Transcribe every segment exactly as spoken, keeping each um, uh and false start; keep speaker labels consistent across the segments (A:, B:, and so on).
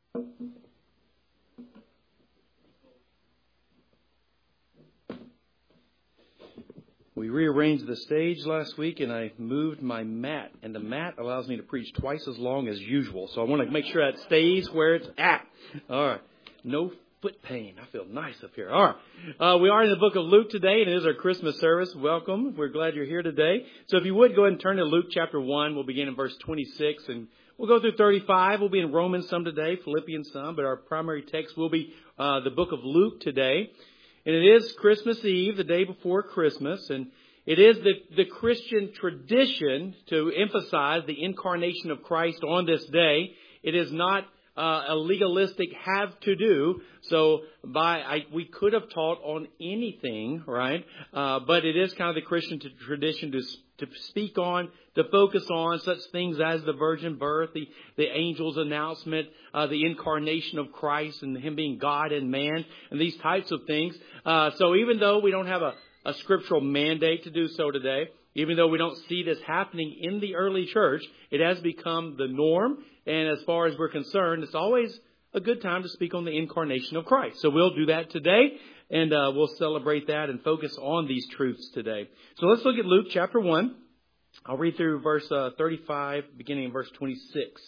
A: We rearranged the stage last week, and I moved my mat, and the mat allows me to preach twice as long as usual. So I want to make sure that stays where it's at. All right. No foot pain. I feel nice up here. All right. Uh, we are in the book of Luke today, and it is our Christmas service. Welcome. We're glad you're here today. So if you would, go ahead and turn to Luke chapter one. We'll begin in verse twenty-six, and we'll go through thirty-five. We'll be in Romans some today, Philippians some, but our primary text will be uh, the book of Luke today. And it is Christmas Eve, the day before Christmas, and it is the, the Christian tradition to emphasize the incarnation of Christ on this day. It is not uh, a legalistic have to do. So by I, we could have taught on anything, right? Uh, but it is kind of the Christian t- tradition to to speak on, to focus on such things as the virgin birth, the, the angel's announcement, uh, the incarnation of Christ and Him being God and man, and these types of things. Uh, so even though we don't have a, a scriptural mandate to do so today, even though we don't see this happening in the early church, it has become the norm. And as far as we're concerned, it's always a good time to speak on the incarnation of Christ. So we'll do that today. And uh, we'll celebrate that and focus on these truths today. So let's look at Luke chapter one. I'll read through verse uh, thirty-five, beginning in verse twenty-six.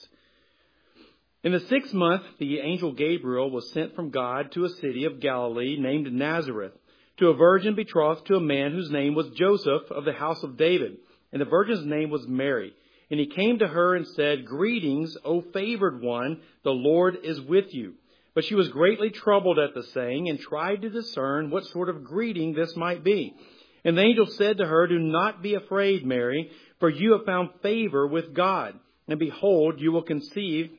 A: In the sixth month, the angel Gabriel was sent from God to a city of Galilee named Nazareth, to a virgin betrothed to a man whose name was Joseph of the house of David. And the virgin's name was Mary. And he came to her and said, "Greetings, O favored one, the Lord is with you." But she was greatly troubled at the saying and tried to discern what sort of greeting this might be. And the angel said to her, "Do not be afraid, Mary, for you have found favor with God. And behold, you will conceive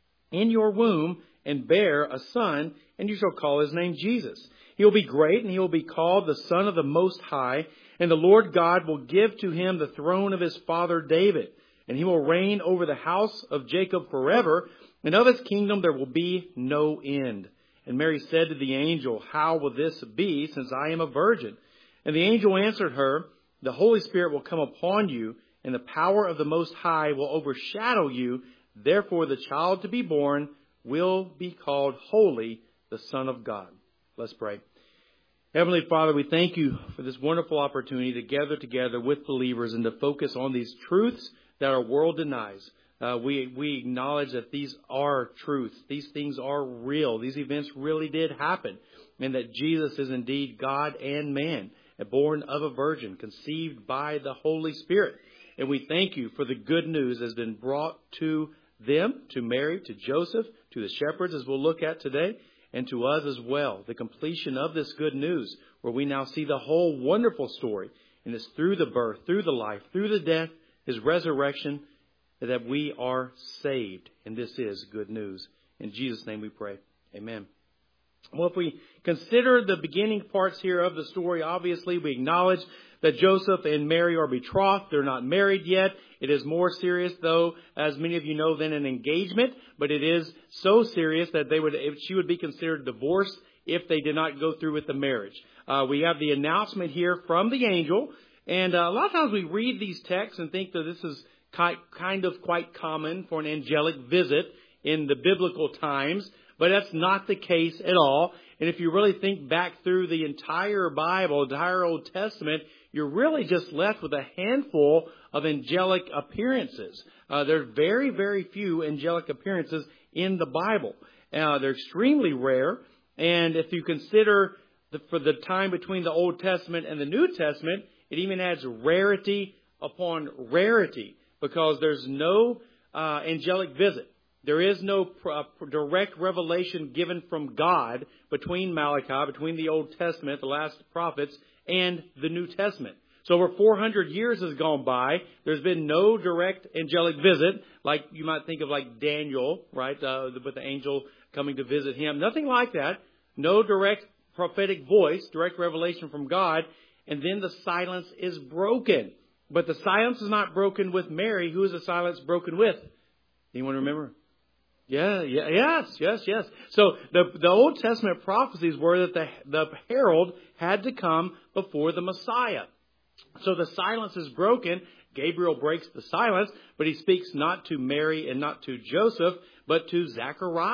A: in your womb and bear a son, and you shall call his name Jesus. He will be great, and he will be called the Son of the Most High. And the Lord God will give to him the throne of his father David. And he will reign over the house of Jacob forever. And of his kingdom there will be no end." And Mary said to the angel, "How will this be, since I am a virgin?" And the angel answered her, "The Holy Spirit will come upon you, and the power of the Most High will overshadow you. Therefore the child to be born will be called Holy, the Son of God." Let's pray. Heavenly Father, we thank you for this wonderful opportunity to gather together with believers and to focus on these truths that our world denies. Uh, we, we acknowledge that these are truths. These things are real. These events really did happen. And that Jesus is indeed God and man, born of a virgin, conceived by the Holy Spirit. And we thank you for the good news that has been brought to them, to Mary, to Joseph, to the shepherds, as we'll look at today, and to us as well. The completion of this good news, where we now see the whole wonderful story. And it's through the birth, through the life, through the death, His resurrection, that we are saved. And this is good news. In Jesus' name we pray. Amen. Well, if we consider the beginning parts here of the story, obviously we acknowledge that Joseph and Mary are betrothed. They're not married yet. It is more serious, though, as many of you know, than an engagement. But it is so serious that they would, she would be considered divorced if they did not go through with the marriage. Uh, we have the announcement here from the angel. And uh, a lot of times we read these texts and think that this is kind of quite common for an angelic visit in the biblical times, but that's not the case at all. And if you really think back through the entire Bible, the entire Old Testament, you're really just left with a handful of angelic appearances. Uh, there are very, very few angelic appearances in the Bible. Uh, they're extremely rare. And if you consider the, for the time between the Old Testament and the New Testament, it even adds rarity upon rarity, because there's no uh, angelic visit. There is no uh, direct revelation given from God between Malachi, between the Old Testament, the last prophets, and the New Testament. So over four hundred years has gone by. There's been no direct angelic visit, like you might think of like Daniel, right, uh, with the angel coming to visit him. Nothing like that. No direct prophetic voice, direct revelation from God. And then the silence is broken. But the silence is not broken with Mary. Who is the silence broken with? Anyone remember? Yeah, yeah, yes, yes, yes. So the, the Old Testament prophecies were that the, the herald had to come before the Messiah. So the silence is broken. Gabriel breaks the silence, but he speaks not to Mary and not to Joseph, but to Zechariah,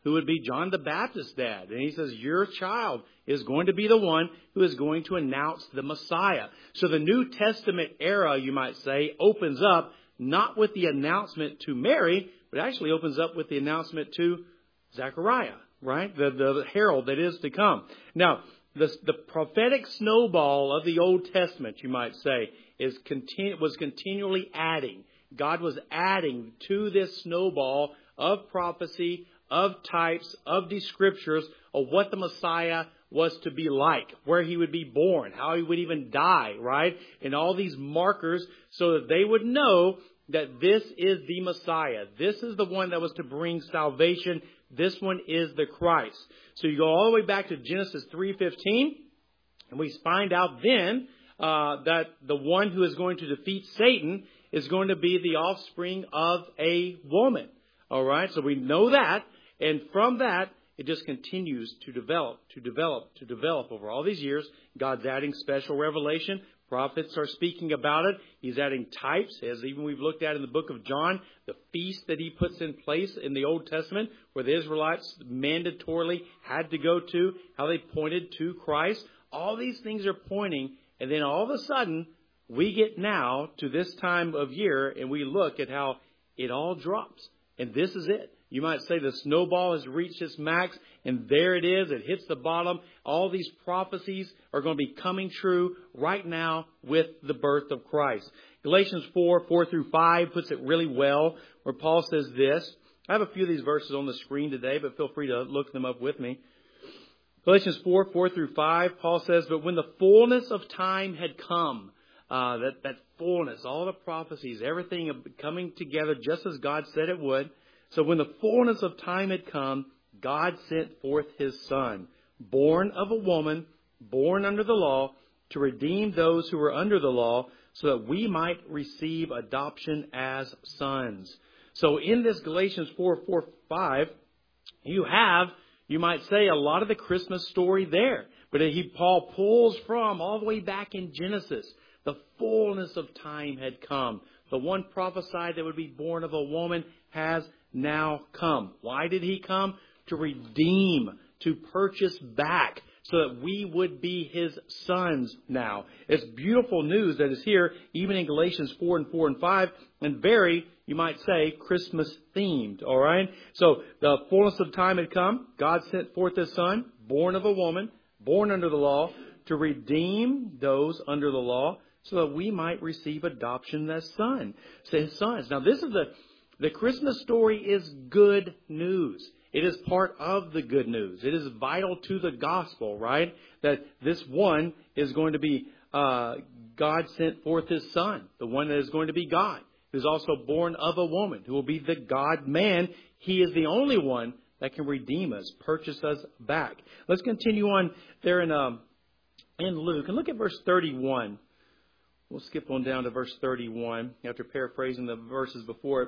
A: who would be John the Baptist's dad. And he says, your child is going to be the one who is going to announce the Messiah. So the New Testament era, you might say, opens up not with the announcement to Mary, but actually opens up with the announcement to Zechariah, right? The, the herald that is to come. Now, the, the prophetic snowball of the Old Testament, you might say, is continu- was continually adding. God was adding to this snowball of prophecy, of types, of the scriptures, of what the Messiah was to be like, where he would be born, how he would even die, right? And all these markers so that they would know that this is the Messiah. This is the one that was to bring salvation. This one is the Christ. So you go all the way back to Genesis three fifteen, and we find out then uh, that the one who is going to defeat Satan is going to be the offspring of a woman. All right, so we know that. And from that, it just continues to develop, to develop, to develop over all these years. God's adding special revelation. Prophets are speaking about it. He's adding types, as even we've looked at in the book of John, the feast that he puts in place in the Old Testament, where the Israelites mandatorily had to go to, how they pointed to Christ. All these things are pointing, and then all of a sudden, we get now to this time of year, and we look at how it all drops. And this is it. You might say the snowball has reached its max, and there it is. It hits the bottom. All these prophecies are going to be coming true right now with the birth of Christ. Galatians four, four through five puts it really well, where Paul says this. I have a few of these verses on the screen today, but feel free to look them up with me. Galatians four, four through five, Paul says, but when the fullness of time had come, uh, that, that fullness, all the prophecies, everything coming together just as God said it would. So when the fullness of time had come, God sent forth his Son, born of a woman, born under the law, to redeem those who were under the law, so that we might receive adoption as sons. So in this Galatians four, four, five, you have, you might say, a lot of the Christmas story there. But he, Paul pulls from all the way back in Genesis. The fullness of time had come. The one prophesied that would be born of a woman has now come. Why did he come? To redeem, to purchase back, so that we would be his sons now. It's beautiful news that is here, even in Galatians four and four and five, and very, you might say, Christmas themed. All right? So the fullness of time had come. God sent forth his Son, born of a woman, born under the law, to redeem those under the law, so that we might receive adoption as son, as sons. Now, this is the the Christmas story is good news. It is part of the good news. It is vital to the gospel, right? That this one is going to be, uh, God sent forth his Son, the one that is going to be God, who's also born of a woman, who will be the God-man. He is the only one that can redeem us, purchase us back. Let's continue on there in, um, in Luke. And look at verse thirty-one. We'll skip on down to verse thirty-one after paraphrasing the verses before it.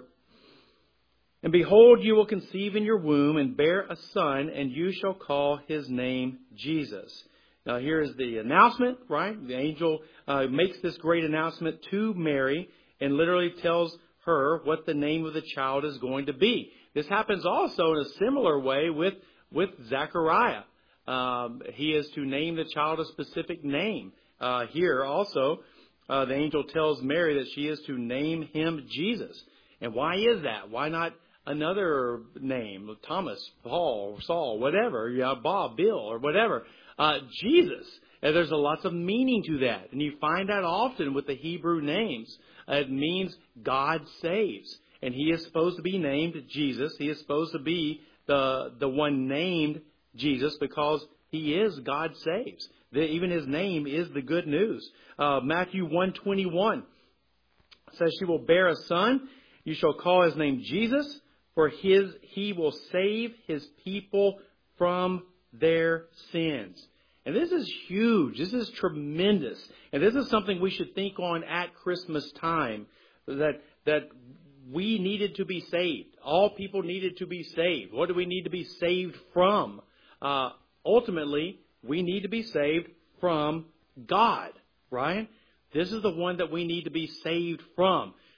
A: And behold, you will conceive in your womb and bear a son, and you shall call his name Jesus. Now, here is the announcement, right? The angel uh, makes this great announcement to Mary and literally tells her what the name of the child is going to be. This happens also in a similar way with, with Zechariah. Um, he is to name the child a specific name. Uh, here also, uh, the angel tells Mary that she is to name him Jesus. And why is that? Why not another name, Thomas, Paul, Saul, whatever, yeah, Bob, Bill, or whatever. Uh, Jesus. And there's a lots of meaning to that. And you find that often with the Hebrew names. Uh, it means God saves. And he is supposed to be named Jesus. He is supposed to be the, the one named Jesus because he is God saves. The, even his name is the good news. Uh, Matthew one twenty-one says she will bear a son. You shall call his name Jesus. For his, he will save his people from their sins. And this is huge. This is tremendous. And this is something we should think on at Christmas time. That, that we needed to be saved. All people needed to be saved. What do we need to be saved from? Uh, ultimately, we need to be saved from God. Right? This is the one that we need to be saved from.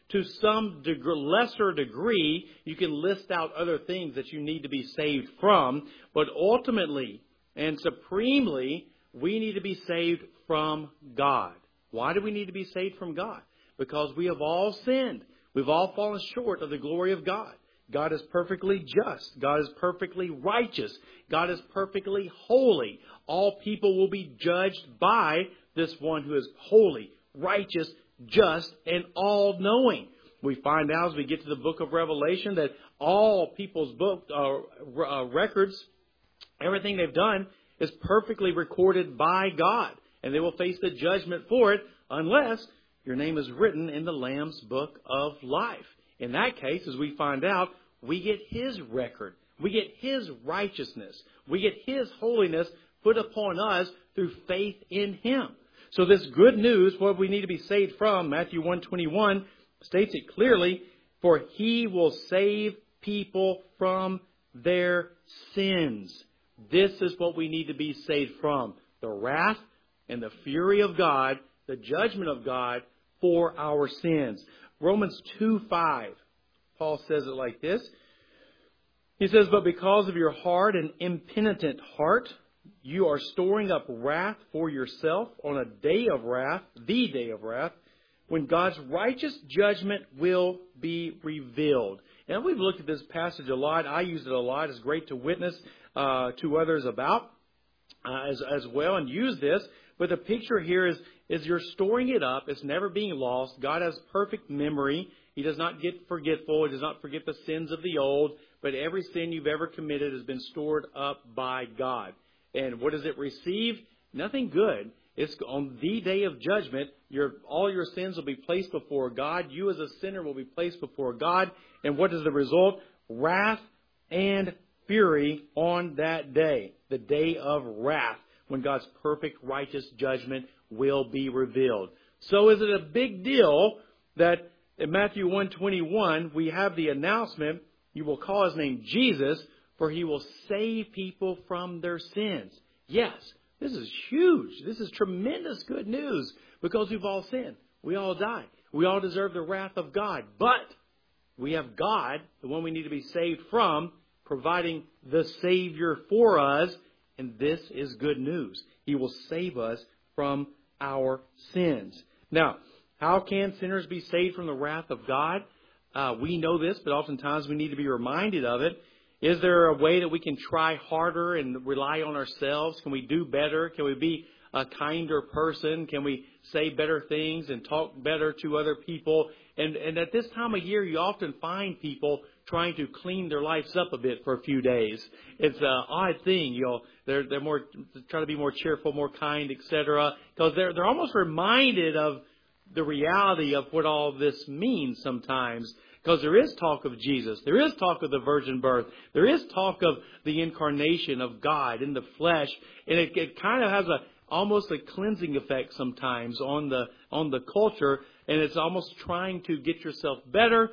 A: To some deg- lesser degree, you can list out other things that you need to be saved from. But ultimately and supremely, we need to be saved from God. Why do we need to be saved from God? Because we have all sinned. We've all fallen short of the glory of God. God is perfectly just. God is perfectly righteous. God is perfectly holy. All people will be judged by this one who is holy, righteous, just, and all-knowing. We find out as we get to the book of Revelation that all people's book uh, uh, records, everything they've done, is perfectly recorded by God. And they will face the judgment for it unless your name is written in the Lamb's book of life. In that case, as we find out, we get His record. We get His righteousness. We get His holiness put upon us through faith in Him. So this good news, what we need to be saved from, Matthew one twenty-one states it clearly, for He will save people from their sins. This is what we need to be saved from. The wrath and the fury of God, the judgment of God for our sins. Romans two five, Paul says it like this. He says, but because of your hard and impenitent heart, you are storing up wrath for yourself on a day of wrath, the day of wrath, when God's righteous judgment will be revealed. And we've looked at this passage a lot. I use it a lot. It's great to witness uh, to others about uh, as, as well and use this. But the picture here is, is you're storing it up. It's never being lost. God has perfect memory. He does not get forgetful. He does not forget the sins of the old. But every sin you've ever committed has been stored up by God. And what does it receive? Nothing good. It's on the day of judgment. Your, all your sins will be placed before God. You as a sinner will be placed before God. And what is the result? Wrath and fury on that day. The day of wrath, when God's perfect righteous judgment will be revealed. So is it a big deal that in Matthew one twenty-one we have the announcement, you will call His name Jesus, for He will save people from their sins. Yes, this is huge. This is tremendous good news because we've all sinned. We all die. We all deserve the wrath of God. But we have God, the one we need to be saved from, providing the Savior for us. And this is good news. He will save us from our sins. Now, how can sinners be saved from the wrath of God? Uh, we know this, but oftentimes we need to be reminded of it. Is there a way that we can try harder and rely on ourselves? Can we do better? Can we be a kinder person? Can we say better things and talk better to other people? And, and at this time of year, you often find people trying to clean their lives up a bit for a few days. It's an odd thing, you know. They're they're more trying to be more cheerful, more kind, et cetera. Because they're they're almost reminded of the reality of what all this means sometimes. Because there is talk of Jesus. There is talk of the virgin birth. There is talk of the incarnation of God in the flesh. And it, it kind of has a almost a cleansing effect sometimes on the on the culture. And it's almost trying to get yourself better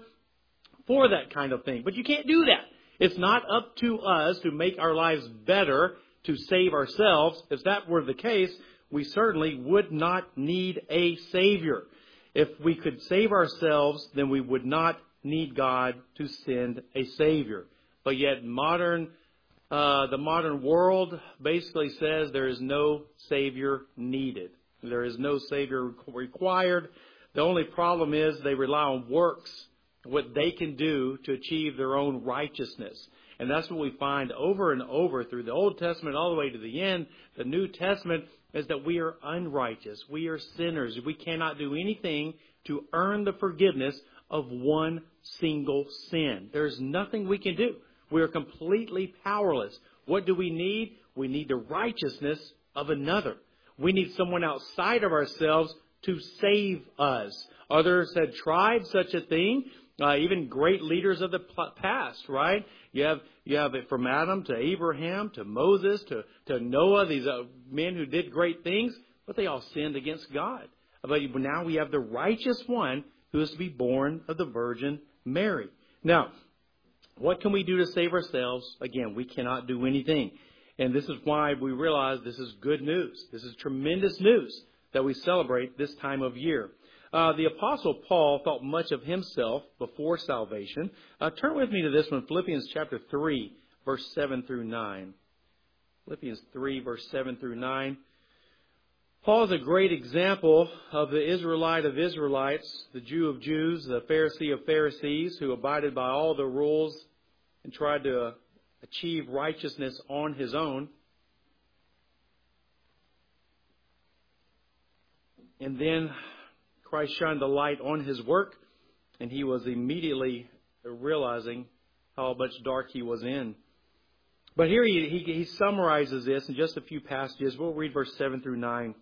A: for that kind of thing. But you can't do that. It's not up to us to make our lives better to save ourselves. If that were the case, we certainly would not need a Savior. If we could save ourselves, then we would not need God to send a Savior. But yet modern, uh, the modern world basically says there is no Savior needed. There is no Savior required. The only problem is they rely on works, what they can do to achieve their own righteousness. And that's what we find over and over through the Old Testament all the way to the end. The New Testament is that we are unrighteous. We are sinners. We cannot do anything to earn the forgiveness of one single sin. There's nothing we can do. We are completely powerless. What do we need? We need the righteousness of another. We need someone outside of ourselves to save us. Others had tried such a thing. Uh, even great leaders of the past, right? You have you have it from Adam to Abraham to Moses to, to Noah, these uh, men who did great things, but they all sinned against God. But now we have the righteous one who is to be born of the Virgin Mary. Now, what can we do to save ourselves? Again, we cannot do anything. And this is why we realize this is good news. This is tremendous news that we celebrate this time of year. Uh, the Apostle Paul thought much of himself before salvation. Uh, turn with me to this one, Philippians chapter three, verse seven through nine. Philippians three, verse seven through nine. Paul is a great example of the Israelite of Israelites, the Jew of Jews, the Pharisee of Pharisees, who abided by all the rules and tried to uh, achieve righteousness on his own. And then Christ shined the light on his work, and he was immediately realizing how much dark he was in. But here he, he, he summarizes this in just a few passages. We'll read verse seven through nine.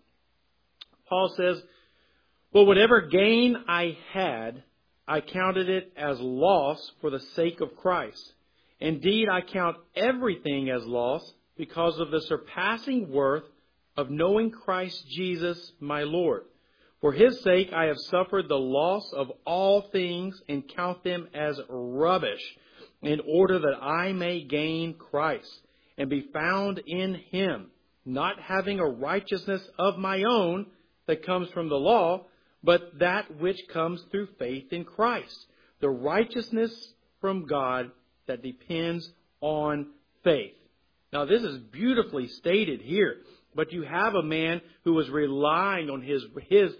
A: Paul says, "Well, whatever gain I had, I counted it as loss for the sake of Christ. Indeed, I count everything as loss because of the surpassing worth of knowing Christ Jesus my Lord. For His sake I have suffered the loss of all things and count them as rubbish, in order that I may gain Christ and be found in Him, not having a righteousness of my own that comes from the law, but that which comes through faith in Christ, the righteousness from God that depends on faith." Now, this is beautifully stated here, but you have a man who was relying on his, his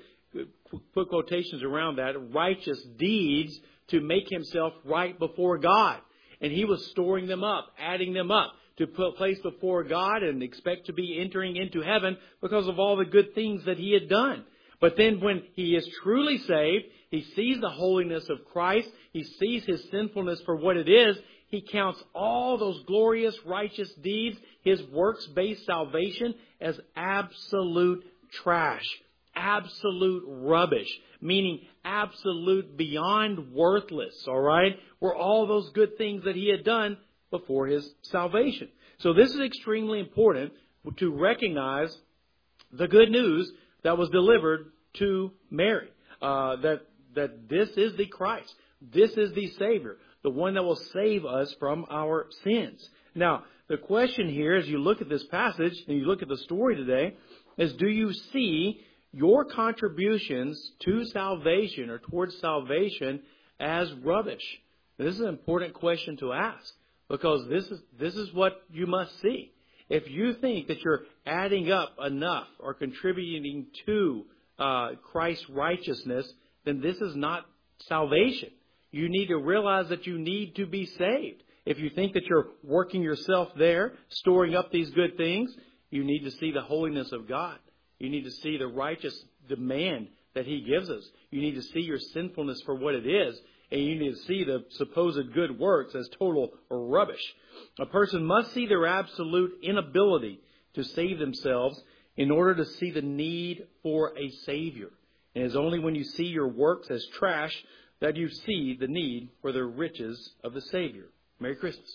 A: put quotations around that, righteous deeds to make himself right before God. And he was storing them up, adding them up to put place before God and expect to be entering into heaven because of all the good things that he had done. But then when he is truly saved, he sees the holiness of Christ, he sees his sinfulness for what it is, he counts all those glorious righteous deeds, his works-based salvation, as absolute trash, absolute rubbish, meaning absolute beyond worthless, all right? Were all those good things that he had done before his salvation. So this is extremely important to recognize the good news that was delivered to Mary, uh, that that this is the Christ, this is the Savior, the one that will save us from our sins. Now, the question here, as you look at this passage and you look at the story today, is do you see your contributions to salvation or towards salvation as rubbish? This is an important question to ask, because this is this is what you must see. If you think that you're adding up enough or contributing to uh, Christ's righteousness, then this is not salvation. You need to realize that you need to be saved. If you think that you're working yourself there, storing up these good things, you need to see the holiness of God. You need to see the righteous demand that He gives us. You need to see your sinfulness for what it is. And you need to see the supposed good works as total rubbish. A person must see their absolute inability to save themselves in order to see the need for a Savior. And it's only when you see your works as trash that you see the need for the riches of the Savior. Merry Christmas.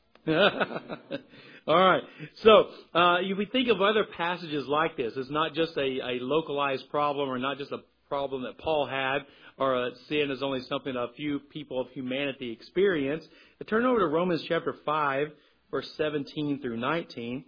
A: All right. So uh, you we think of other passages like this. It's not just a, a localized problem, or not just a problem that Paul had, or a sin is only something a few people of humanity experience. But turn over to Romans chapter five, verse seventeen through nineteen.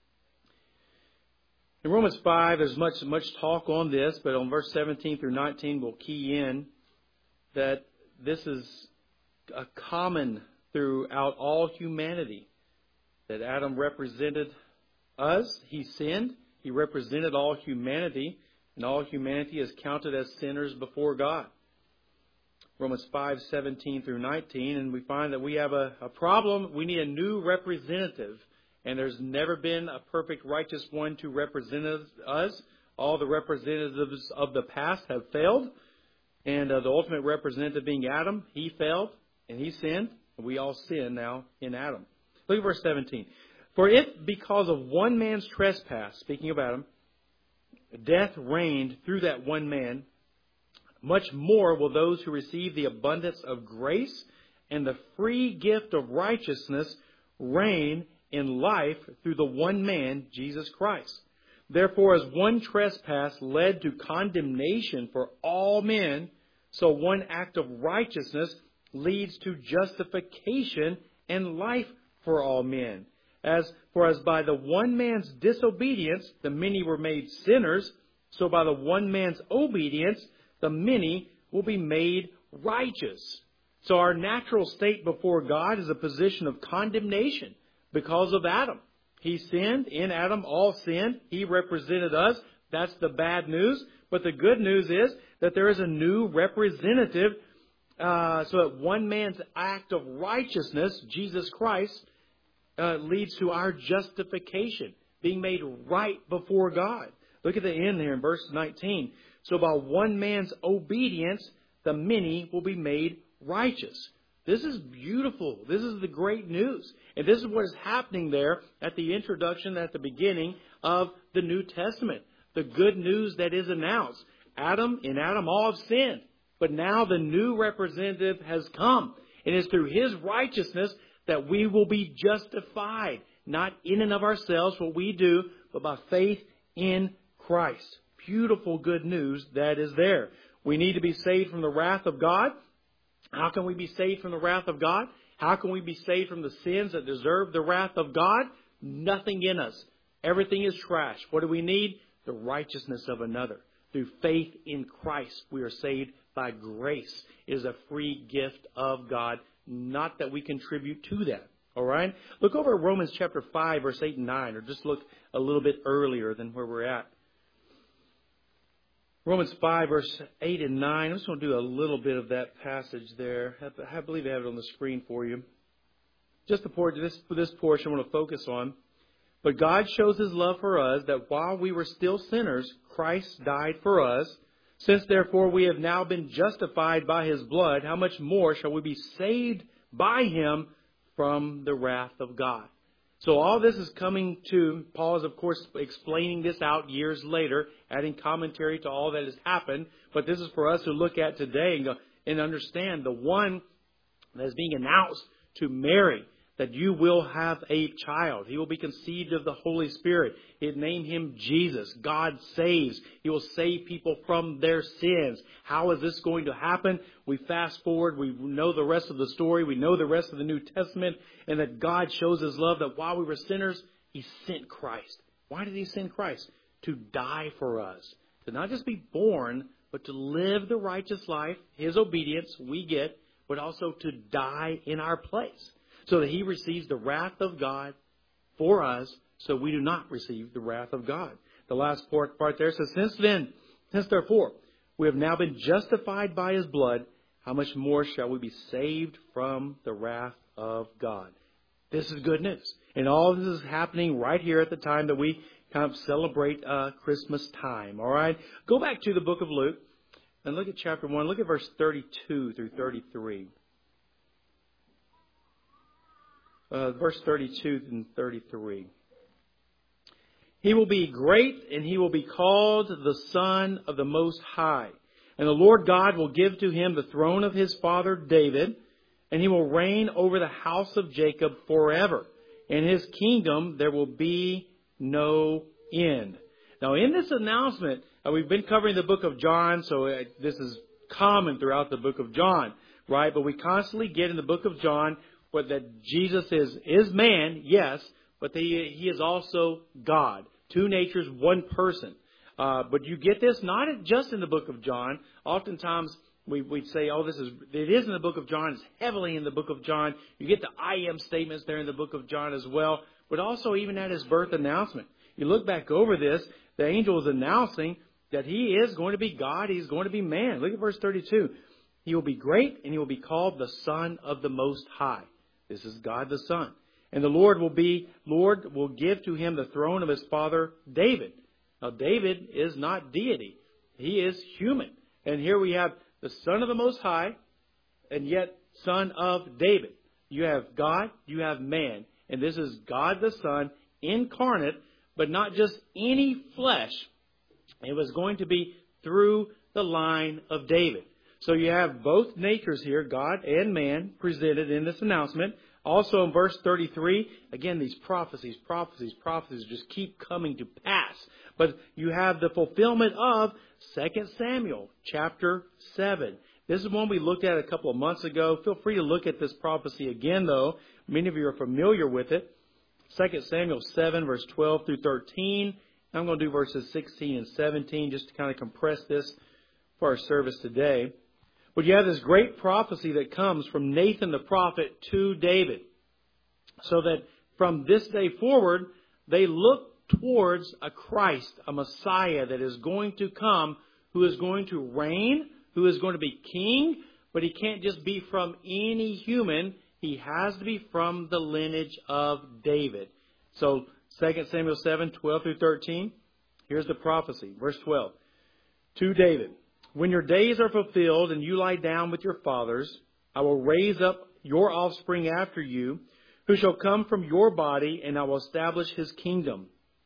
A: In Romans five, there's much much talk on this, but on verse seventeen through nineteen, we'll key in that this is a common throughout all humanity. That Adam represented us. He sinned. He represented all humanity. And all humanity is counted as sinners before God. Romans five, seventeen through nineteen. And we find that we have a, a problem. We need a new representative. And there's never been a perfect righteous one to represent us. All the representatives of the past have failed. And uh, the ultimate representative being Adam, he failed and he sinned. And we all sin now in Adam. Look at verse seventeen. For if because of one man's trespass, speaking of Adam, death reigned through that one man, much more will those who receive the abundance of grace and the free gift of righteousness reign in life through the one man, Jesus Christ. Therefore, as one trespass led to condemnation for all men, so one act of righteousness leads to justification and life for all men. As for as by the one man's disobedience the many were made sinners, so by the one man's obedience the many will be made righteous. So our natural state before God is a position of condemnation because of Adam. He sinned. In Adam, all sinned. He represented us. That's the bad news. But the good news is that there is a new representative, uh, so that one man's act of righteousness, Jesus Christ, uh, leads to our justification, being made right before God. Look at the end there in verse nineteen. So by one man's obedience, the many will be made righteous. This is beautiful. This is the great news. And this is what is happening there at the introduction, at the beginning of the New Testament. The good news that is announced. Adam, in Adam all have sinned. But now the new representative has come. And it's through his righteousness that we will be justified. Not in and of ourselves, what we do, but by faith in Christ. Beautiful good news that is there. We need to be saved from the wrath of God. How can we be saved from the wrath of God? How can we be saved from the sins that deserve the wrath of God? Nothing in us. Everything is trash. What do we need? The righteousness of another. Through faith in Christ, we are saved by grace. It is a free gift of God, not that we contribute to that. All right? Look over at Romans chapter five, verse eight and nine, or just look a little bit earlier than where we're at. Romans five, verse eight and nine. I'm just going to do a little bit of that passage there. I believe I have it on the screen for you. Just the por- this, this portion I want to focus on. But God shows His love for us, that while we were still sinners, Christ died for us. Since therefore we have now been justified by His blood, how much more shall we be saved by Him from the wrath of God? So all this is coming to, Paul is of course explaining this out years later, adding commentary to all that has happened. But this is for us to look at today and, go, and understand the one that is being announced to Mary, that you will have a child. He will be conceived of the Holy Spirit. He'd name him Jesus. God saves. He will save people from their sins. How is this going to happen? We fast forward. We know the rest of the story. We know the rest of the New Testament. And that God shows His love, that while we were sinners, He sent Christ. Why did He send Christ? To die for us. To not just be born, but to live the righteous life. His obedience we get, but also to die in our place, so that He receives the wrath of God for us, so we do not receive the wrath of God. The last part, part there says, Since then, since therefore, we have now been justified by His blood, how much more shall we be saved from the wrath of God? This is good news. And all this is happening right here at the time that we kind of celebrate uh, Christmas time. All right? Go back to the book of Luke and look at chapter one. Look at verse thirty-two through thirty-three. Uh, verse thirty-two and thirty-three. He will be great, and he will be called the Son of the Most High. And the Lord God will give to him the throne of his father David, and he will reign over the house of Jacob forever. In his kingdom there will be no end. Now, in this announcement, uh, we've been covering the book of John, so uh, this is common throughout the book of John, right? But we constantly get in the book of John but that Jesus is, is man, yes, but he, he is also God. Two natures, one person. Uh, but you get this not just in the book of John. Oftentimes we, we'd say, oh, this is, it is in the book of John. It's heavily in the book of John. You get the I am statements there in the book of John as well. But also even at his birth announcement. You look back over this, the angel is announcing that he is going to be God. He's going to be man. Look at verse thirty-two. He will be great and he will be called the Son of the Most High. This is God the Son. And the Lord will be, Lord will give to him the throne of his father David. Now David is not deity. He is human. And here we have the Son of the Most High and yet Son of David. You have God, you have man. And this is God the Son incarnate, but not just any flesh. It was going to be through the line of David. So you have both natures here, God and man, presented in this announcement. Also in verse thirty-three, again, these prophecies, prophecies, prophecies just keep coming to pass. But you have the fulfillment of Second Samuel chapter seven. This is one we looked at a couple of months ago. Feel free to look at this prophecy again, though. Many of you are familiar with it. Second Samuel seven, verse twelve through thirteen. I'm going to do verses sixteen and seventeen just to kind of compress this for our service today. But you have this great prophecy that comes from Nathan the prophet to David. So that from this day forward, they look towards a Christ, a Messiah that is going to come, who is going to reign, who is going to be king, but he can't just be from any human. He has to be from the lineage of David. So Second Samuel seven, twelve through thirteen, here's the prophecy. Verse twelve. To David, when your days are fulfilled and you lie down with your fathers, I will raise up your offspring after you, who shall come from your body, and I will establish his kingdom.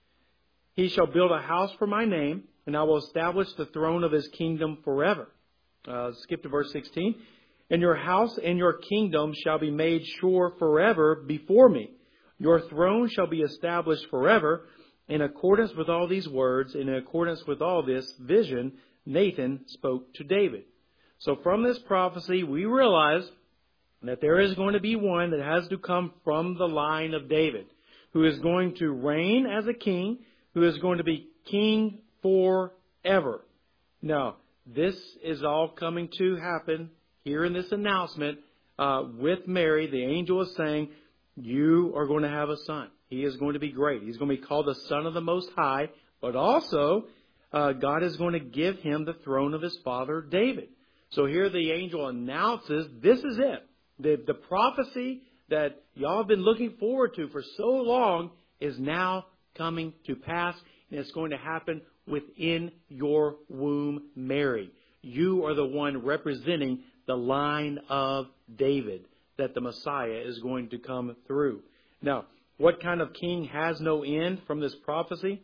A: He shall build a house for my name, and I will establish the throne of his kingdom forever. Uh, skip to verse sixteen. And your house and your kingdom shall be made sure forever before me. Your throne shall be established forever. In accordance with all these words, and in accordance with all this vision, Nathan spoke to David. So from this prophecy, we realize that there is going to be one that has to come from the line of David, who is going to reign as a king, who is going to be king forever. Now, this is all coming to happen here in this announcement uh, with Mary. The angel is saying, you are going to have a son. He is going to be great. He's going to be called the Son of the Most High, but also uh, God is going to give him the throne of his father David. So here the angel announces, this is it. The, the prophecy that y'all have been looking forward to for so long is now coming to pass, and it's going to happen within your womb, Mary. You are the one representing the line of David that the Messiah is going to come through. Now, what kind of king has no end from this prophecy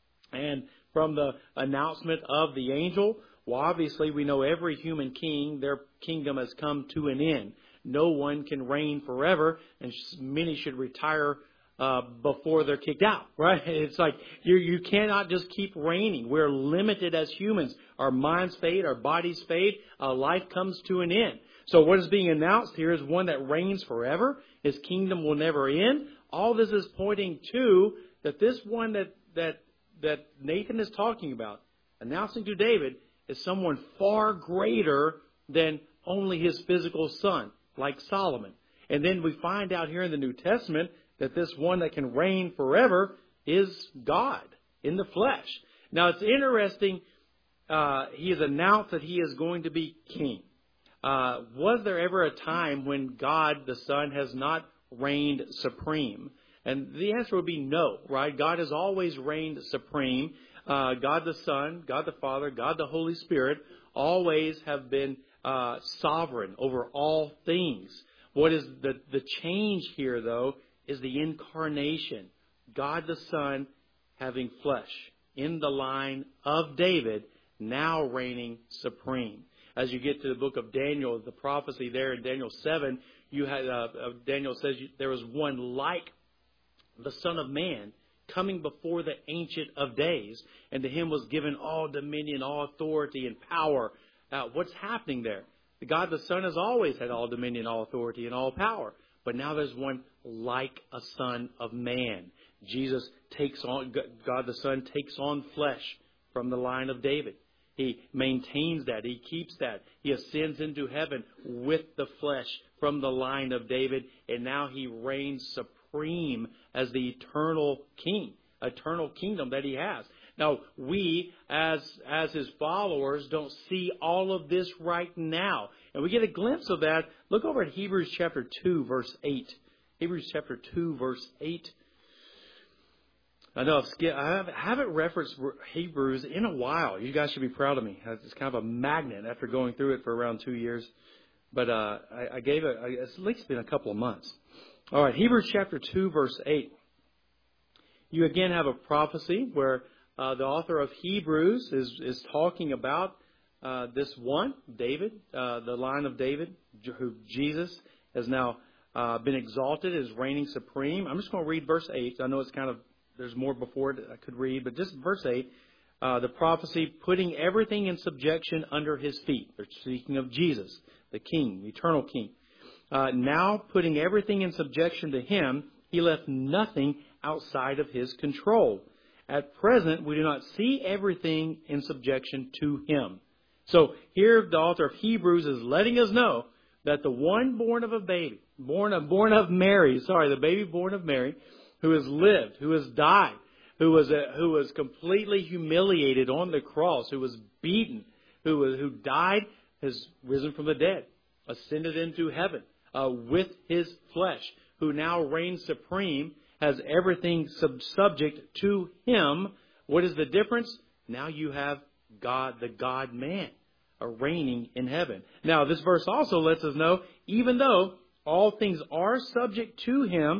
A: and from the announcement of the angel? Well, obviously, we know every human king, their kingdom has come to an end. No one can reign forever, and many should retire uh, before they're kicked out, right? It's like you you cannot just keep reigning. We're limited as humans. Our minds fade, our bodies fade, uh, life comes to an end. So what is being announced here is one that reigns forever. His kingdom will never end. All this is pointing to that this one that that that Nathan is talking about, announcing to David, is someone far greater than only his physical son, like Solomon. And then we find out here in the New Testament that this one that can reign forever is God in the flesh. Now, it's interesting. Uh, he has announced that he is going to be king. Uh, was there ever a time when God, the Son, has not reigned supreme? And the answer would be no, right? God has always reigned supreme. Uh, God the Son, God the Father, God the Holy Spirit always have been uh, sovereign over all things. What is the, the change here, though, is the incarnation. God the Son having flesh in the line of David, now reigning supreme. As you get to the book of Daniel, the prophecy there in Daniel seven, you had uh, Daniel says there was one like the Son of Man coming before the Ancient of Days, and to him was given all dominion, all authority, and power. Uh, what's happening there? The God the Son has always had all dominion, all authority, and all power. But now there's one like a Son of Man. Jesus takes on, God the Son takes on flesh from the line of David. He maintains that. He keeps that. He ascends into heaven with the flesh from the line of David. And now he reigns supreme as the eternal king, eternal kingdom that he has. Now, we, as as his followers, don't see all of this right now. And we get a glimpse of that. Look over at Hebrews chapter two, verse eight. Hebrews chapter two, verse eight. I know I've skipped, I haven't referenced Hebrews in a while. You guys should be proud of me. It's kind of a magnet after going through it for around two years. But uh, I, I gave it, it's at least been a couple of months. All right, Hebrews chapter two, verse eight. You again have a prophecy where uh, the author of Hebrews is, is talking about uh, this one, David, uh, the line of David, who Jesus has now uh, been exalted as reigning supreme. I'm just going to read verse eight. I know it's kind of, there's more before it I could read, but just verse eight, uh, the prophecy, putting everything in subjection under his feet. They're speaking of Jesus, the King, the eternal King. Uh, now putting everything in subjection to him, he left nothing outside of his control. At present, we do not see everything in subjection to him. So here the author of Hebrews is letting us know that the one born of a baby, born of, born of Mary, sorry, the baby born of Mary, who has lived, who has died, who was a, who was completely humiliated on the cross, who was beaten, who was, who died, has risen from the dead, ascended into heaven uh, with his flesh, who now reigns supreme, has everything sub- subject to him. What is the difference? Now you have God, the God-man, uh, reigning in heaven. Now, this verse also lets us know, even though all things are subject to him,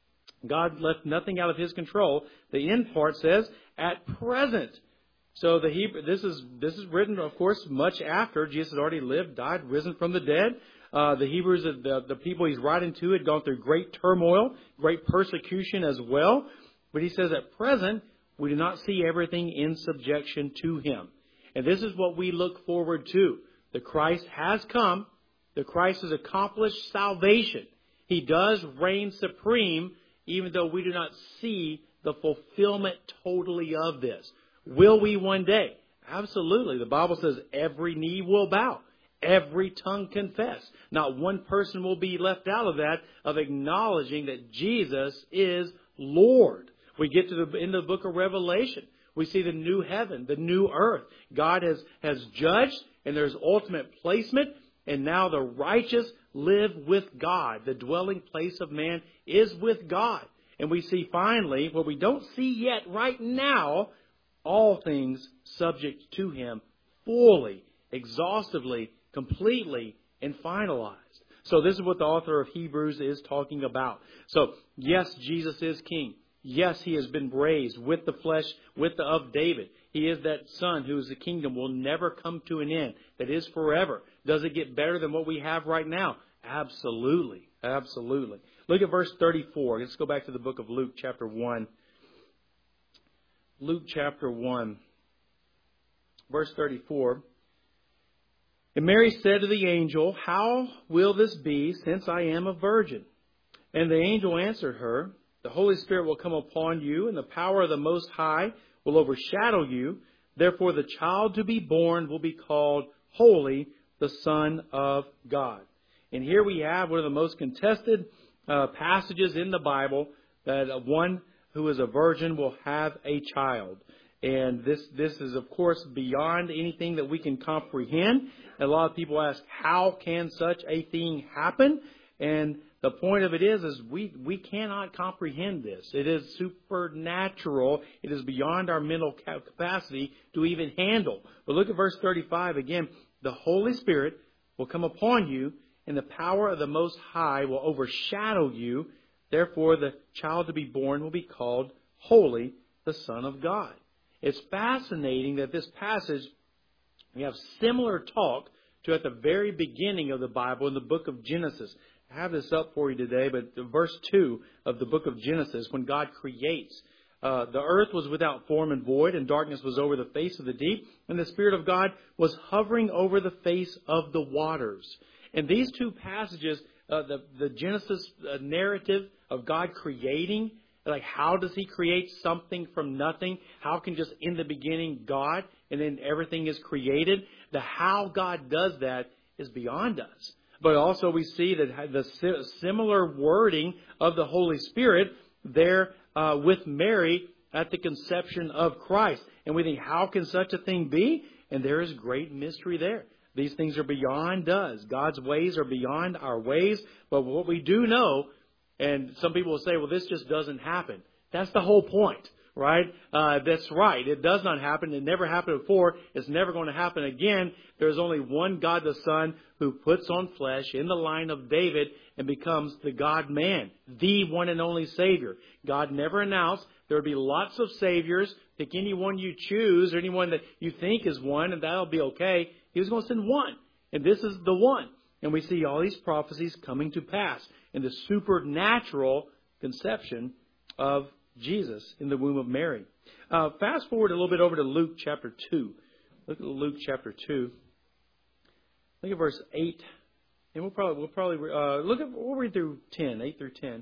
A: God left nothing out of his control. The end part says, at present. So the Hebrew, this is this is written, of course, much after Jesus had already lived, died, risen from the dead. Uh, the Hebrews, the, the people he's writing to, had gone through great turmoil, great persecution as well. But he says, at present, we do not see everything in subjection to him. And this is what we look forward to. The Christ has come. The Christ has accomplished salvation. He does reign supreme, even though we do not see the fulfillment totally of this. Will we one day? Absolutely. The Bible says every knee will bow. Every tongue confess. Not one person will be left out of that, of acknowledging that Jesus is Lord. We get to the end of the book of Revelation. We see the new heaven, the new earth. God has, has judged, and there's ultimate placement. And now the righteous live with God. The dwelling place of man is with God. And we see finally, what we don't see yet right now, all things subject to him fully, exhaustively, completely, and finalized. So this is what the author of Hebrews is talking about. So, yes, Jesus is king. Yes, he has been raised with the flesh, with the of David. He is that son whose kingdom will never come to an end, that is forever. Does it get better than what we have right now? Absolutely. Absolutely. Look at verse thirty-four. Let's go back to the book of Luke chapter one. Luke chapter one, verse thirty-four. And Mary said to the angel, how will this be, since I am a virgin? And the angel answered her, the Holy Spirit will come upon you, and the power of the Most High will overshadow you. Therefore the child to be born will be called Holy, the Son of God. And here we have one of the most contested uh, passages in the Bible, that one who is a virgin will have a child. And this this is, of course, beyond anything that we can comprehend. A lot of people ask, how can such a thing happen? And the point of it is, is we, we cannot comprehend this. It is supernatural. It is beyond our mental capacity to even handle. But look at verse thirty-five again. The Holy Spirit will come upon you, and the power of the Most High will overshadow you. Therefore, the child to be born will be called Holy, the Son of God. It's fascinating that this passage, we have similar talk to at the very beginning of the Bible in the book of Genesis. I have this up for you today, but verse two of the book of Genesis, when God creates, uh, the earth was without form and void, and darkness was over the face of the deep, and the Spirit of God was hovering over the face of the waters. And these two passages, uh, the, the Genesis uh, narrative of God creating, like how does he create something from nothing? How can just in the beginning God and then everything is created? The how God does that is beyond us. But also we see that the similar wording of the Holy Spirit there uh, with Mary at the conception of Christ. And we think, how can such a thing be? And there is great mystery there. These things are beyond us. God's ways are beyond our ways. But what we do know, and some people will say, well, this just doesn't happen. That's the whole point, right? Uh, that's right. It does not happen. It never happened before. It's never going to happen again. There's only one God the Son who puts on flesh in the line of David and becomes the God-man, the one and only Savior. God never announced there would be lots of Saviors. Pick any one you choose or anyone that you think is one, and that'll be okay. He was going to send one, and this is the one. And we see all these prophecies coming to pass in the supernatural conception of Jesus in the womb of Mary. Uh, fast forward a little bit over to Luke chapter two. Look at Luke chapter two. Look at verse eight, and we'll probably we'll probably uh, look at we'll read through ten, eight through ten.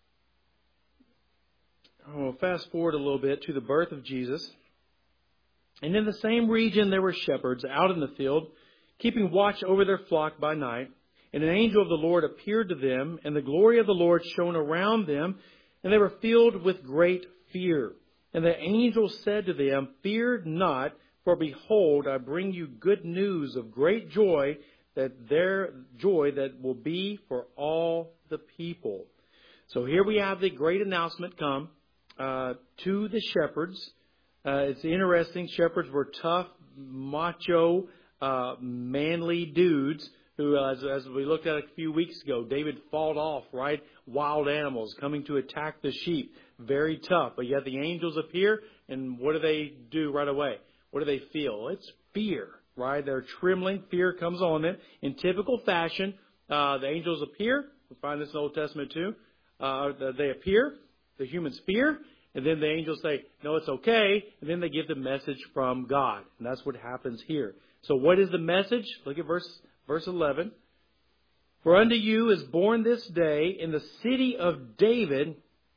A: We'll fast forward a little bit to the birth of Jesus. And in the same region there were shepherds out in the field, keeping watch over their flock by night. And an angel of the Lord appeared to them, and the glory of the Lord shone around them, and they were filled with great fear. And the angel said to them, Fear not, for behold, I bring you good news of great joy, that their joy that will be for all the people. So here we have the great announcement come uh, to the shepherds. Uh, it's interesting. Shepherds were tough, macho, uh, manly dudes who, as, as we looked at a few weeks ago, David fought off, right? Wild animals coming to attack the sheep. Very tough. But yet the angels appear, and what do they do right away? What do they feel? It's fear, right? They're trembling. Fear comes on them. In typical fashion, uh, the angels appear. We find this in the Old Testament too. Uh, they appear. The humans fear. And then the angels say, no, it's okay. And then they give the message from God. And that's what happens here. So what is the message? Look at verse verse eleven. For unto you is born this day in the city of David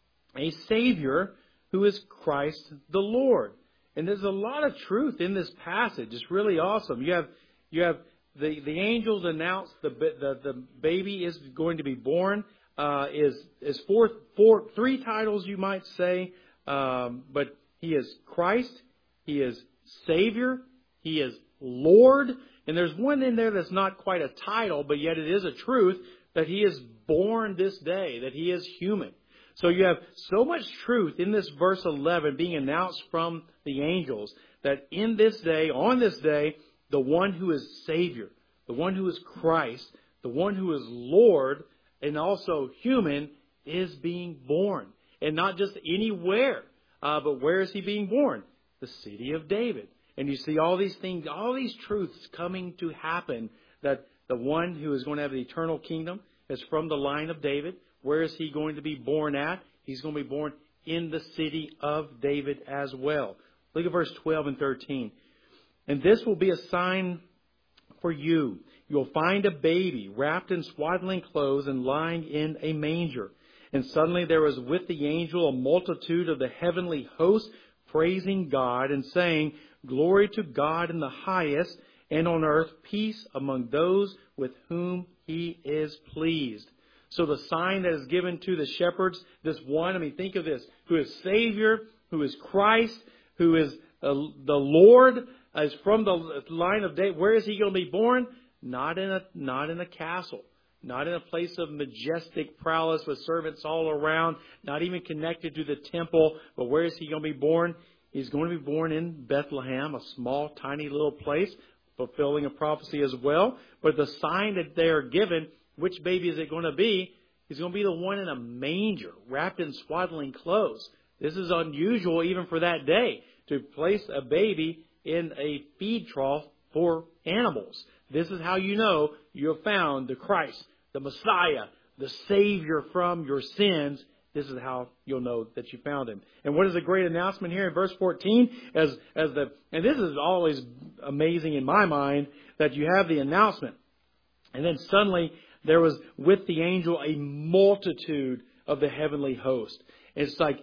A: a Savior who is Christ the Lord. And there's a lot of truth in this passage. It's really awesome. You have you have the, the angels announce the, the the baby is going to be born. Uh, is is four four three titles you might say, um, but he is Christ, he is Savior, he is Lord, and there's one in there that's not quite a title, but yet it is a truth that he is born this day, that he is human. So you have so much truth in this verse eleven being announced from the angels that in this day, on this day, the one who is Savior, the one who is Christ, the one who is Lord, and also human, is being born. And not just anywhere, uh, but where is he being born? The city of David. And you see all these things, all these truths coming to happen, that the one who is going to have the eternal kingdom is from the line of David. Where is he going to be born at? He's going to be born in the city of David as well. Look at verse twelve and thirteen. And this will be a sign for you. You'll find a baby wrapped in swaddling clothes and lying in a manger. And suddenly there was with the angel a multitude of the heavenly host praising God and saying, Glory to God in the highest, and on earth peace among those with whom he is pleased. So the sign that is given to the shepherds, this one, I mean, think of this, who is Savior, who is Christ, who is uh, the Lord, is from the line of David. Where is he going to be born? Not in a not in a castle, not in a place of majestic prowess with servants all around, not even connected to the temple. But where is he going to be born? He's going to be born in Bethlehem, a small, tiny little place, fulfilling a prophecy as well. But the sign that they are given, which baby is it going to be? He's going to be the one in a manger, wrapped in swaddling clothes. This is unusual even for that day, to place a baby in a feed trough for animals. This is how you know you have found the Christ, the Messiah, the Savior from your sins. This is how you'll know that you found him. And what is the great announcement here in verse fourteen? As as the and this is always amazing in my mind, that you have the announcement, and then suddenly there was with the angel a multitude of the heavenly host. It's like,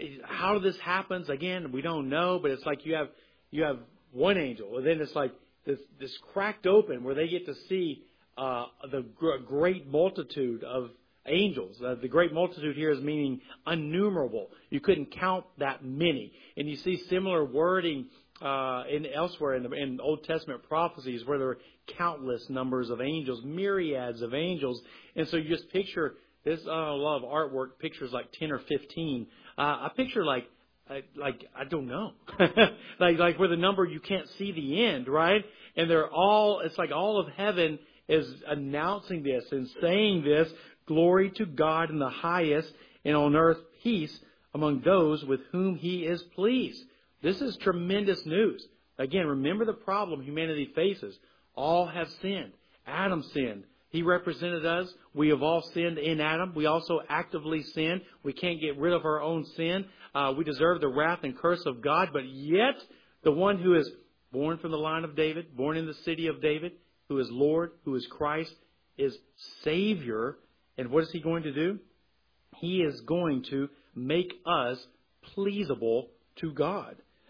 A: how this happens, again, we don't know, but it's like you have you have one angel, and then it's like this this cracked open where they get to see uh, the gr- great multitude of angels. Uh, the great multitude here is meaning innumerable. You couldn't count that many. And you see similar wording uh, in elsewhere in the in Old Testament prophecies where there are countless numbers of angels, myriads of angels. And so you just picture this. Uh, a lot of artwork pictures like ten or fifteen. Uh, I picture like. I, like, I don't know. like, like where the number you can't see the end, right? And they're all, it's like all of heaven is announcing this and saying this, glory to God in the highest, and on earth peace among those with whom he is pleased. This is tremendous news. Again, remember the problem humanity faces. All have sinned. Adam sinned. He represented us. We have all sinned in Adam. We also actively sin. We can't get rid of our own sin. Uh, we deserve the wrath and curse of God. But yet, the one who is born from the line of David, born in the city of David, who is Lord, who is Christ, is Savior. And what is he going to do? He is going to make us pleasable to God.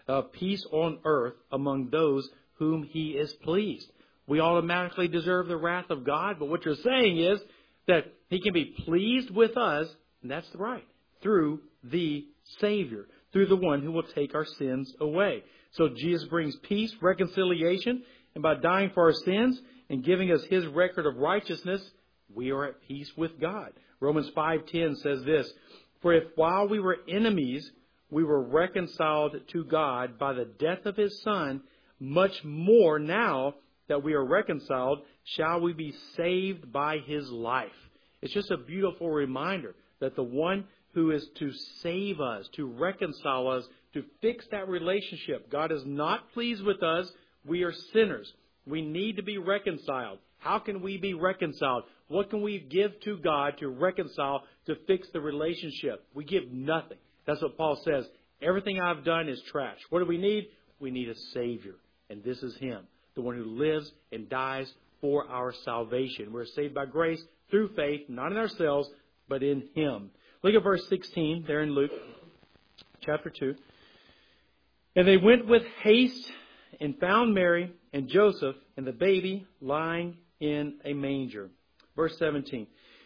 A: uh, peace on earth among those whom he is pleased. We automatically deserve the wrath of God, but what you're saying is that he can be pleased with us, and that's right, through the Savior, through the one who will take our sins away. So Jesus brings peace, reconciliation, and by dying for our sins and giving us his record of righteousness, we are at peace with God. Romans five ten says this, "For if while we were enemies, we were reconciled to God by the death of his Son, much more now that we are reconciled, shall we be saved by his life." It's just a beautiful reminder that the one who is to save us, to reconcile us, to fix that relationship. God is not pleased with us. We are sinners. We need to be reconciled. How can we be reconciled? What can we give to God to reconcile, to fix the relationship? We give nothing. That's what Paul says. Everything I've done is trash. What do we need? We need a Savior. And this is him, the one who lives and dies for our salvation. We're saved by grace through faith, not in ourselves, but in him. Look at verse sixteen there in Luke chapter two. "And they went with haste and found Mary and Joseph and the baby lying in a manger." Verse seventeen.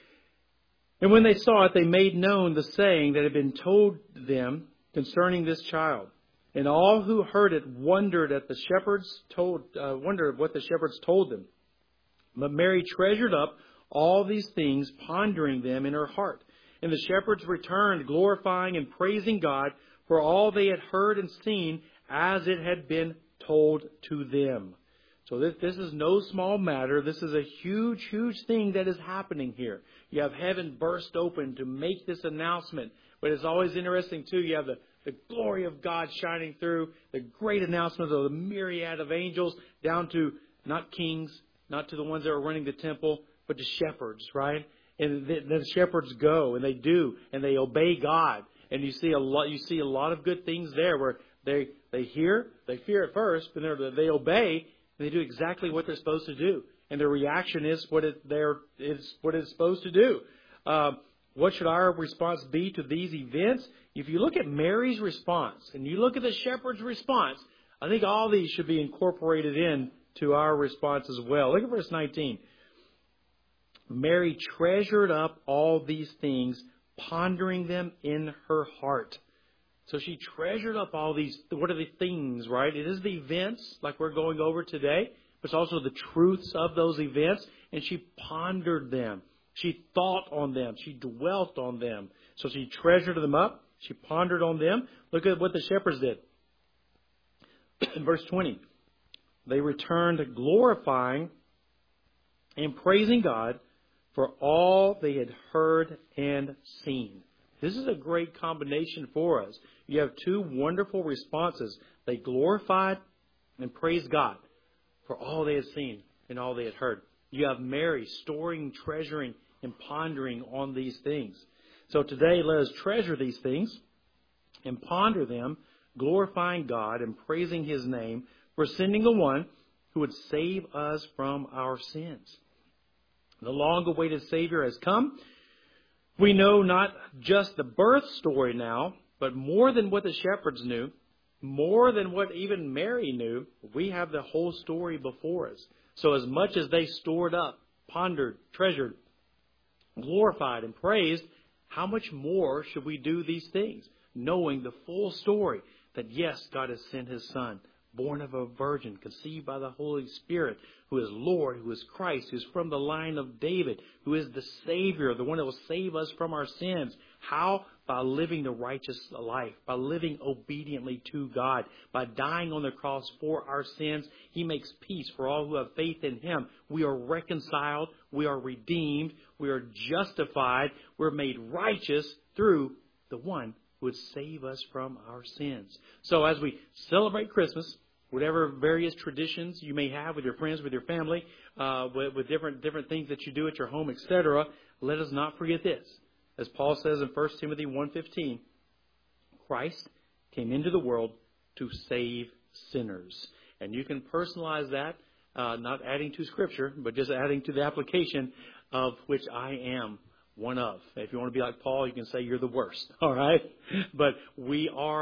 A: "And when they saw it, they made known the saying that had been told them concerning this child. And all who heard it wondered at the shepherds told uh, wondered what the shepherds told them. But Mary treasured up all these things, pondering them in her heart. And the shepherds returned, glorifying and praising God for all they had heard and seen, as it had been told to them." So this, this is no small matter. This is a huge, huge thing that is happening here. You have heaven burst open to make this announcement. But it's always interesting, too. You have the, the glory of God shining through, the great announcements of the myriad of angels, down to not kings, not to the ones that are running the temple, but to shepherds, right? And the, the shepherds go, and they do, and they obey God. And you see a lot. You see a lot of good things there, where they they hear, they fear at first, but they obey, and they do exactly what they're supposed to do. And their reaction is what it they're is what it's supposed to do. Um, what should our response be to these events? If you look at Mary's response and you look at the shepherd's response, I think all these should be incorporated in to our response as well. Look at verse nineteen. "Mary treasured up all these things, pondering them in her heart." So she treasured up all these, what are the things, right? It is the events like we're going over today, but it's also the truths of those events. And she pondered them. She thought on them. She dwelt on them. So she treasured them up. She pondered on them. Look at what the shepherds did. In verse twenty, "They returned glorifying and praising God for all they had heard and seen." This is a great combination for us. You have two wonderful responses. They glorified and praised God for all they had seen and all they had heard. You have Mary storing, treasuring, and pondering on these things. So today, let us treasure these things and ponder them, glorifying God and praising his name for sending the one who would save us from our sins. The long-awaited Savior has come. We know not just the birth story now, but more than what the shepherds knew, more than what even Mary knew, we have the whole story before us. So as much as they stored up, pondered, treasured, glorified, and praised, how much more should we do these things, knowing the full story that, yes, God has sent his Son, born of a virgin, conceived by the Holy Spirit, who is Lord, who is Christ, who is from the line of David, who is the Savior, the one that will save us from our sins. How? By living the righteous life, by living obediently to God, by dying on the cross for our sins. He makes peace for all who have faith in him. We are reconciled, we are redeemed, we are justified, we're made righteous through the one who would save us from our sins. So as we celebrate Christmas, whatever various traditions you may have with your friends, with your family, uh, with, with different different things that you do at your home, et cetera, let us not forget this. As Paul says in First Timothy one fifteen, Christ came into the world to save sinners. And you can personalize that, uh, not adding to Scripture, but just adding to the application of which I am one of. If you want to be like Paul, you can say you're the worst. All right? But we are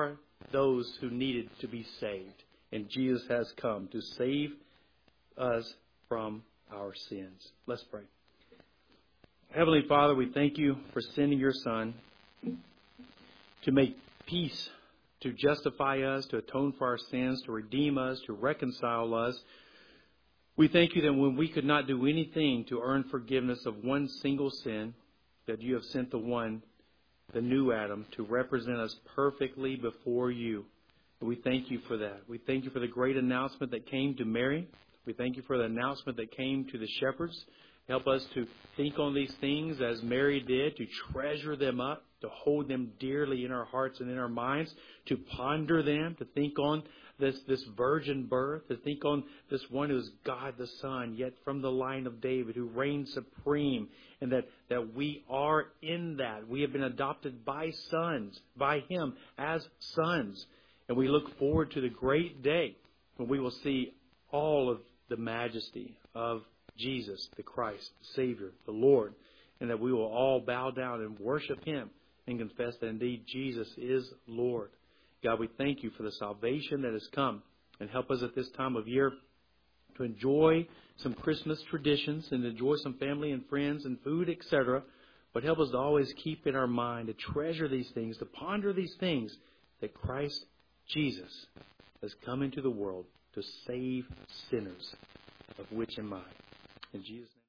A: those who needed to be saved. And Jesus has come to save us from our sins. Let's pray. Heavenly Father, we thank you for sending your Son to make peace, to justify us, to atone for our sins, to redeem us, to reconcile us. We thank you that when we could not do anything to earn forgiveness of one single sin, that you have sent the one, the new Adam, to represent us perfectly before you. And we thank you for that. We thank you for the great announcement that came to Mary. We thank you for the announcement that came to the shepherds. Help us to think on these things as Mary did, to treasure them up, to hold them dearly in our hearts and in our minds, to ponder them, to think on this, this virgin birth, to think on this one who is God the Son, yet from the line of David, who reigns supreme, and that, that we are in that. We have been adopted by sons, by Him as sons. And we look forward to the great day when we will see all of the majesty of Jesus, the Christ, the Savior, the Lord, and that we will all bow down and worship Him and confess that indeed Jesus is Lord. God, we thank you for the salvation that has come, and help us at this time of year to enjoy some Christmas traditions and enjoy some family and friends and food, et cetera. But help us to always keep in our mind, to treasure these things, to ponder these things, that Christ Jesus has come into the world to save sinners, of which am I. In Jesus' name.